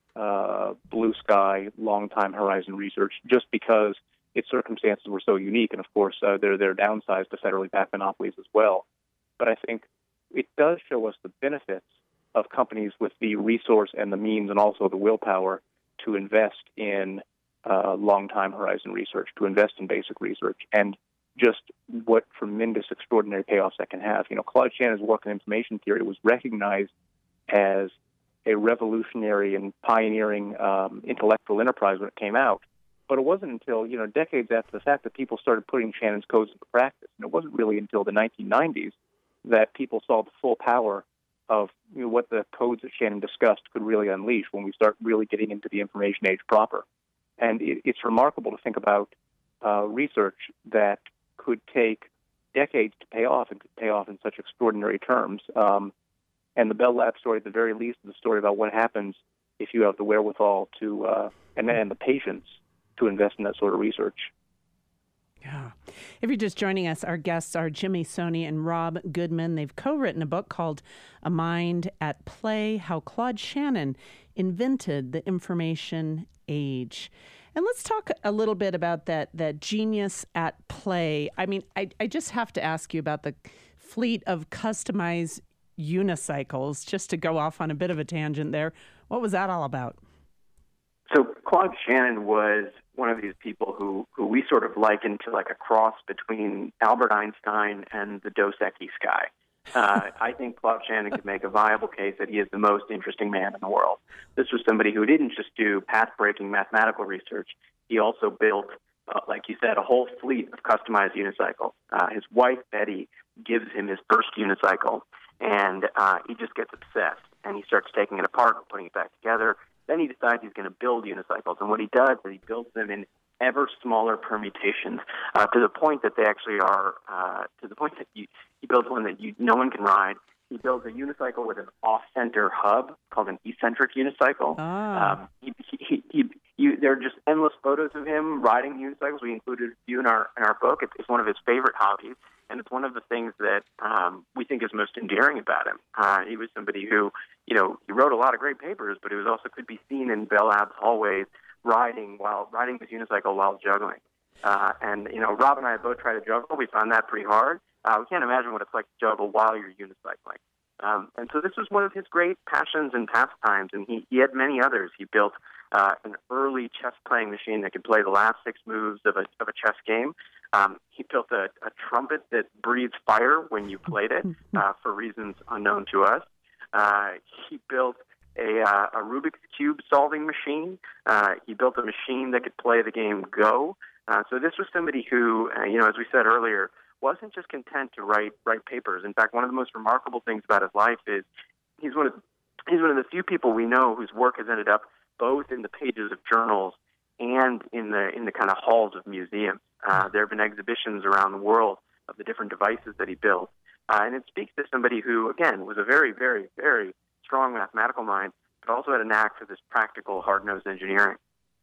uh, blue sky, long time horizon research, just because its circumstances were so unique. And of course, uh, there, there are downsides to federally backed monopolies as well. But I think it does show us the benefits of companies with the resource and the means and also the willpower to invest in uh, long time horizon research, to invest in basic research, and just what tremendous, extraordinary payoffs that can have. You know, Claude Shannon's work in information theory was recognized as a revolutionary and pioneering um, intellectual enterprise when it came out. But it wasn't until, you know, decades after the fact that people started putting Shannon's codes into practice. And it wasn't really until the nineteen nineties that people saw the full power of, you know, what the codes that Shannon discussed could really unleash when we start really getting into the information age proper. And it, it's remarkable to think about uh, research that could take decades to pay off and could pay off in such extraordinary terms. Um, And the Bell Labs story, at the very least, is a story about what happens if you have the wherewithal to uh, and, and the patience to invest in that sort of research. Yeah. If you're just joining us, our guests are Jimmy Soni and Rob Goodman. They've co-written a book called A Mind at Play, How Claude Shannon Invented the Information Age. And let's talk a little bit about that, that genius at play. I mean, I, I just have to ask you about the fleet of customized unicycles, just to go off on a bit of a tangent there. What was that all about? So Claude Shannon was one of these people who, who we sort of likened to like a cross between Albert Einstein and the Dos Equis sky. uh, I think Claude Shannon could make a viable case that he is the most interesting man in the world. This was somebody who didn't just do path-breaking mathematical research. He also built, uh, like you said, a whole fleet of customized unicycles. Uh, his wife, Betty, gives him his first unicycle, and uh, he just gets obsessed, and he starts taking it apart and putting it back together. Then he decides he's going to build unicycles, and what he does is he builds them in ever smaller permutations uh, to the point that they actually are, uh, to the point that you, he builds one that you, no one can ride. He builds a unicycle with an off-center hub called an eccentric unicycle. Ah. Um, he, he, he, you, there are just endless photos of him riding unicycles. We included a few in our in our book. It's, it's one of his favorite hobbies, and it's one of the things that um, we think is most endearing about him. Uh, he was somebody who, you know, he wrote a lot of great papers, but he was also could be seen in Bell Labs hallways riding while riding his unicycle while juggling. Uh, and you know, Rob and I both tried to juggle. We found that pretty hard. Uh, we can't imagine what it's like to juggle while you're unicycling. Um, and so this was one of his great passions and pastimes, and he, he had many others. He built uh, an early chess-playing machine that could play the last six moves of a, of a chess game. Um, he built a, a trumpet that breathes fire when you played it, uh, for reasons unknown to us. Uh, he built a, uh, a Rubik's Cube solving machine. Uh, he built a machine that could play the game Go. Uh, so this was somebody who, uh, you know, as we said earlier, wasn't just content to write write papers. In fact, one of the most remarkable things about his life is he's one of he's one of the few people we know whose work has ended up both in the pages of journals and in the in the kind of halls of museums. Uh, there have been exhibitions around the world of the different devices that he built, uh, and it speaks to somebody who, again, was a very, very, very strong mathematical mind, but also had a knack for this practical, hard-nosed engineering.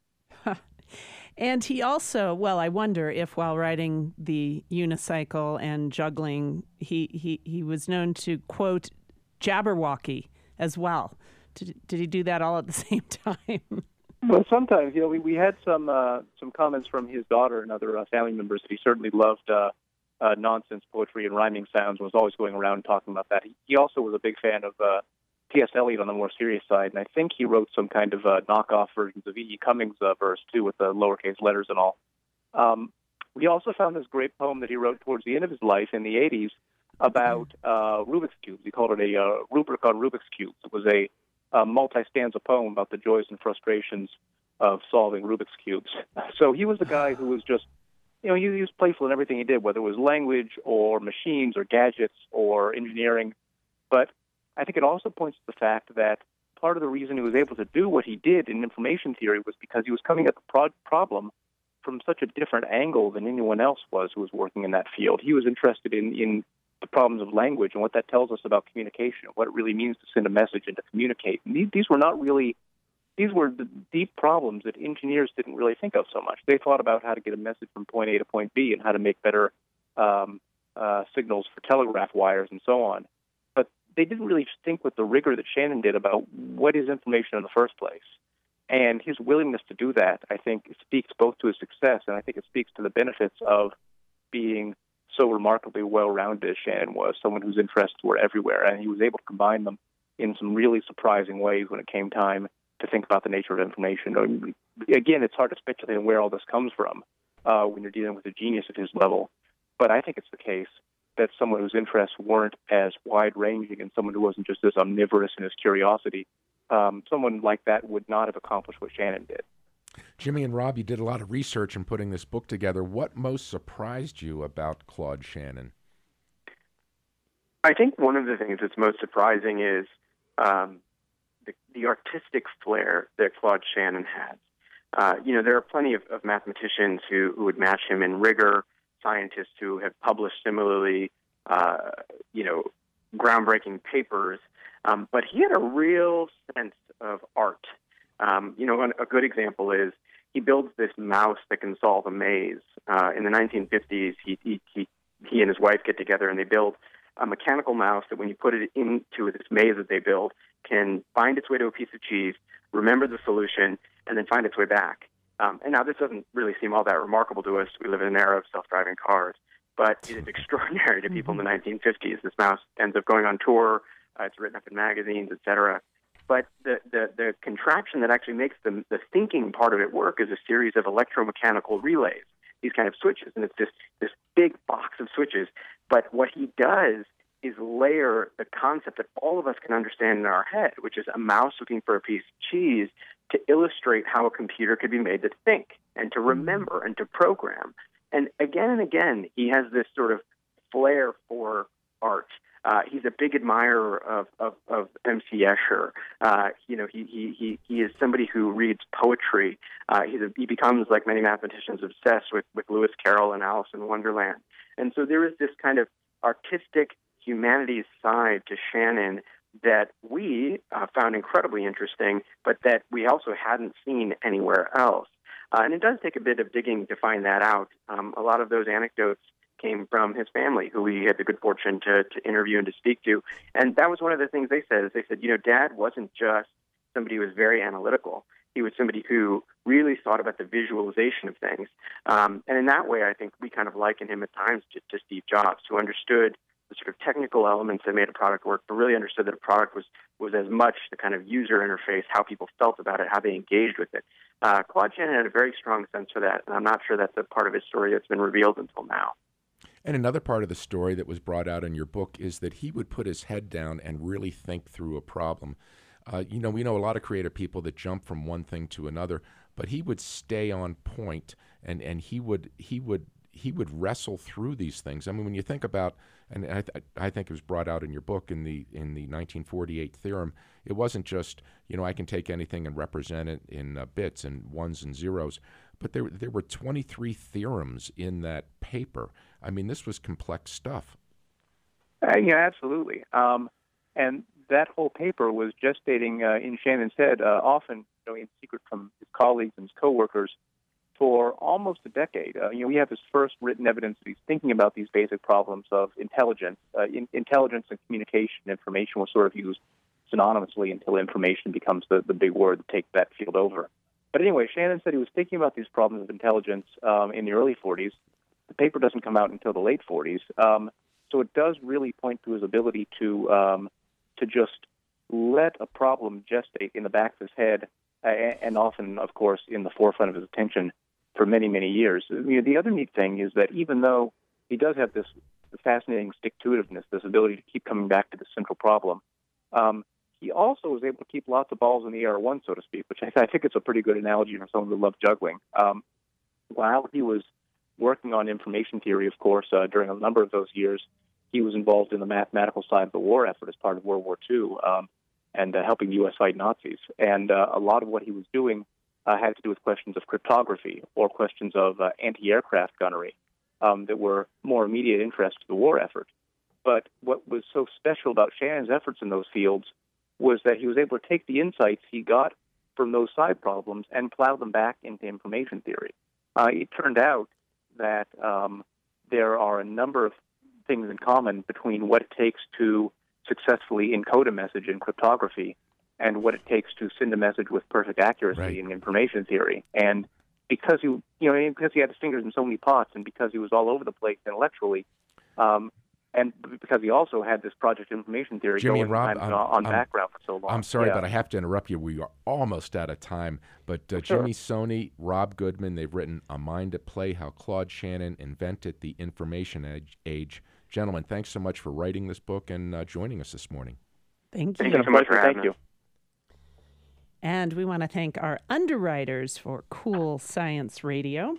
And he also, well, I wonder if while riding the unicycle and juggling, he, he, he was known to, quote, Jabberwocky as well. Did, did he do that all at the same time? Well, sometimes, you know, we, we had some uh, some comments from his daughter and other uh, family members that he certainly loved uh, uh, nonsense poetry and rhyming sounds and was always going around talking about that. He, he also was a big fan of uh, T S. Eliot on the more serious side, and I think he wrote some kind of uh, knockoff versions of E E. Cummings' uh, verse, too, with the lowercase letters and all. Um, we also found this great poem that he wrote towards the end of his life in the eighties about uh, Rubik's Cubes. He called it a uh, rubric on Rubik's Cubes. It was a, a multi-stanza poem about the joys and frustrations of solving Rubik's Cubes. So he was the guy who was just, you know, he, he was playful in everything he did, whether it was language or machines or gadgets or engineering. But I think it also points to the fact that part of the reason he was able to do what he did in information theory was because he was coming at the pro- problem from such a different angle than anyone else was who was working in that field. He was interested in, in the problems of language and what that tells us about communication, what it really means to send a message and to communicate. And these, these were not really, these were the deep problems that engineers didn't really think of so much. They thought about how to get a message from point A to point B and how to make better um, uh, signals for telegraph wires and so on. They didn't really think with the rigor that Shannon did about what is information in the first place. And his willingness to do that, I think, speaks both to his success, and I think it speaks to the benefits of being so remarkably well-rounded as Shannon was, someone whose interests were everywhere, and he was able to combine them in some really surprising ways when it came time to think about the nature of information. I mean, again, it's hard to speculate on where all this comes from uh, when you're dealing with a genius at his level, but I think it's the case that someone whose interests weren't as wide-ranging and someone who wasn't just as omnivorous in his curiosity, um, someone like that would not have accomplished what Shannon did. Jimmy and Rob, you did a lot of research in putting this book together. What most surprised you about Claude Shannon? I think one of the things that's most surprising is um, the, the artistic flair that Claude Shannon had. Uh, you know, there are plenty of, of mathematicians who, who would match him in rigor, scientists who have published similarly, uh, you know, groundbreaking papers. Um, but he had a real sense of art. Um, you know, a good example is he builds this mouse that can solve a maze. Uh, in the nineteen fifties, he, he, he, he and his wife get together and they build a mechanical mouse that when you put it into this maze that they build, can find its way to a piece of cheese, remember the solution, and then find its way back. Um, and now this doesn't really seem all that remarkable to us. We live in an era of self-driving cars. But it is extraordinary to people in the nineteen fifties. This mouse ends up going on tour. Uh, it's written up in magazines, et cetera. But the, the, the contraption that actually makes the, the thinking part of it work is a series of electromechanical relays, these kind of switches. And it's this, this big box of switches. But what he does is layer the concept that all of us can understand in our head, which is a mouse looking for a piece of cheese, to illustrate how a computer could be made to think and to remember and to program. And again and again, he has this sort of flair for art. Uh, he's a big admirer of, of, of M C Escher. Uh, you know, he, he, he, he is somebody who reads poetry. Uh, he's a, he becomes, like many mathematicians, obsessed with, with Lewis Carroll and Alice in Wonderland. And so there is this kind of artistic humanities side to Shannon that we uh, found incredibly interesting, but that we also hadn't seen anywhere else. Uh, and it does take a bit of digging to find that out. Um, a lot of those anecdotes came from his family, who we had the good fortune to, to interview and to speak to. And that was one of the things they said, is they said, you know, Dad wasn't just somebody who was very analytical. He was somebody who really thought about the visualization of things. Um, and in that way, I think we kind of liken him at times to, to Steve Jobs, who understood the sort of technical elements that made a product work, but really understood that a product was, was as much the kind of user interface, how people felt about it, how they engaged with it. Uh, Claude Shannon had a very strong sense for that, and I'm not sure that's a part of his story that's been revealed until now. And another part of the story that was brought out in your book is that he would put his head down and really think through a problem. Uh, you know, we know a lot of creative people that jump from one thing to another, but he would stay on point, and, and he would he would he would wrestle through these things. I mean, when you think about, and I, th- I think it was brought out in your book in the in the nineteen forty-eight theorem, it wasn't just, you know, I can take anything and represent it in uh, bits and ones and zeros, but there there were twenty-three theorems in that paper. I mean, this was complex stuff. Uh, yeah, absolutely. Um, and that whole paper was gestating uh, in Shannon's head, uh, often, you know, in secret from his colleagues and his coworkers, for almost a decade. Uh, you know, we have his first written evidence that he's thinking about these basic problems of intelligence. Uh, in, intelligence and communication, information was sort of used synonymously until information becomes the, the big word that takes that field over. But anyway, Shannon said he was thinking about these problems of intelligence um, in the early forties. The paper doesn't come out until the late forties. Um, so it does really point to his ability to um, to just let a problem gestate in the back of his head, uh, and often, of course, in the forefront of his attention for many, many years. You know, the other neat thing is that even though he does have this fascinating stick-to-itiveness, this ability to keep coming back to the central problem, um, he also was able to keep lots of balls in the air at once, so to speak, which I, I think it's a pretty good analogy for someone who loves juggling. Um, while he was working on information theory, of course, uh, during a number of those years, he was involved in the mathematical side of the war effort as part of World War Two, um, and uh, helping the U S fight Nazis. And uh, a lot of what he was doing uh, had to do with questions of cryptography or questions of uh, anti-aircraft gunnery um, that were more immediate interest to the war effort. But what was so special about Shannon's efforts in those fields was that he was able to take the insights he got from those side problems and plow them back into information theory. Uh, it turned out that um, there are a number of things in common between what it takes to successfully encode a message in cryptography and what it takes to send a message with perfect accuracy Right. in information theory. And because he, you know, because he had his fingers in so many pots, and because he was all over the place intellectually, um, and because he also had this project information theory Jimmy going and Rob, on, I'm- on I'm- background for so long. I'm sorry, Yeah. but I have to interrupt you. We are almost out of time. But uh, Sure. Jimmy Soni, Rob Goodman, they've written A Mind at Play, How Claude Shannon Invented the Information Age. age. Gentlemen, thanks so much for writing this book and uh, joining us this morning. Thank Thank you. you so much for Thank having you. us. And we want to thank our underwriters for Cool Science Radio.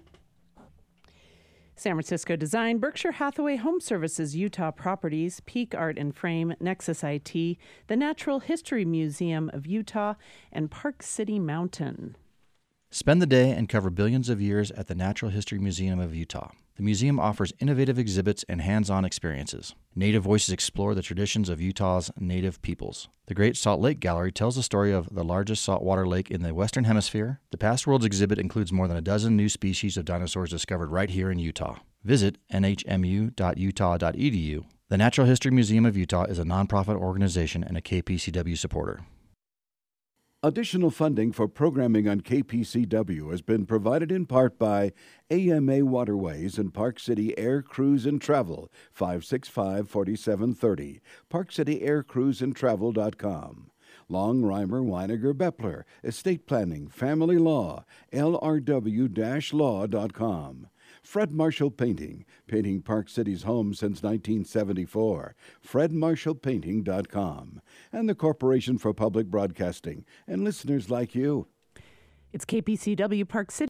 San Francisco Design, Berkshire Hathaway Home Services, Utah Properties, Peak Art and Frame, Nexus I T, the Natural History Museum of Utah, and Park City Mountain. Spend the day and cover billions of years at the Natural History Museum of Utah. The museum offers innovative exhibits and hands-on experiences. Native Voices explore the traditions of Utah's native peoples. The Great Salt Lake Gallery tells the story of the largest saltwater lake in the Western Hemisphere. The Past Worlds exhibit includes more than a dozen new species of dinosaurs discovered right here in Utah. Visit n h m u dot utah dot e d u. The Natural History Museum of Utah is a nonprofit organization and a K P C W supporter. Additional funding for programming on K P C W has been provided in part by A M A Waterways and Park City Air Cruise and Travel, five six five, four seven three zero, park city air cruise and travel dot com. Long Reimer Weiniger Beppler, Estate Planning, Family Law, L R W law dot com. Fred Marshall Painting, painting Park City's home since nineteen seventy-four. fred marshall painting dot com. And the Corporation for Public Broadcasting, and listeners like you. It's K P C W Park City.